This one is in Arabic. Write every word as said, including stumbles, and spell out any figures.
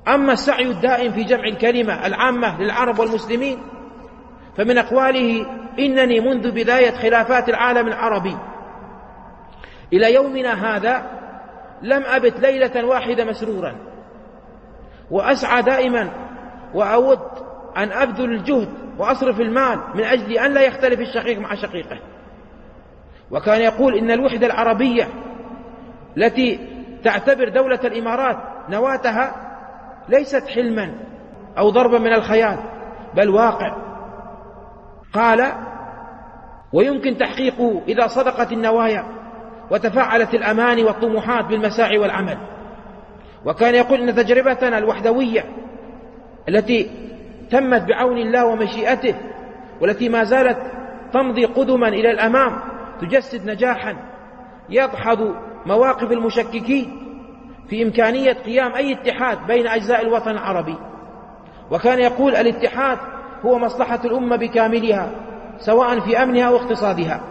أما السعي الدائم في جمع الكلمة العامة للعرب والمسلمين فمن أقواله: إنني منذ بداية خلافات العالم العربي إلى يومنا هذا لم أبت ليلة واحدة مسرورا، وأسعى دائما وأود أن أبذل الجهد وأصرف المال من أجل أن لا يختلف الشقيق مع شقيقه. وكان يقول: إن الوحدة العربية التي تعتبر دولة الإمارات نواتها ليست حلما أو ضربا من الخيال بل واقع. قال: ويمكن تحقيقه إذا صدقت النوايا وتفاعلت الأماني والطموحات بالمساعي والعمل. وكان يقول: إن تجربتنا الوحدوية التي تمت بعون الله ومشيئته والتي ما زالت تمضي قدما إلى الأمام تجسد نجاحا يدحض مواقف المشككين في إمكانية قيام أي اتحاد بين أجزاء الوطن العربي. وكان يقول: الاتحاد هو مصلحة الأمة بكاملها سواء في أمنها أو اقتصادها.